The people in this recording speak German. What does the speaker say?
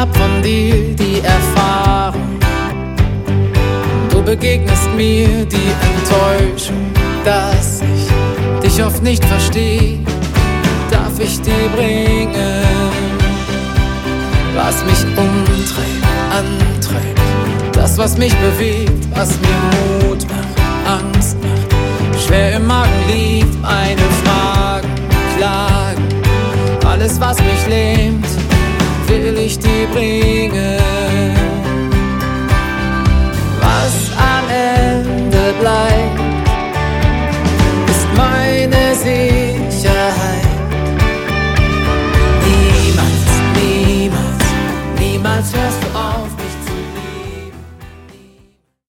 hab von dir die Erfahrung. Du begegnest mir die Enttäuschung, dass ich dich oft nicht versteh. Darf ich dir bringen, was mich umtreibt, antreibt, das, was mich bewegt, was mir Mut macht, Angst macht, schwer im Magen liegt, meine Fragen, Klagen, alles, was mich lähmt, will ich dir bringen.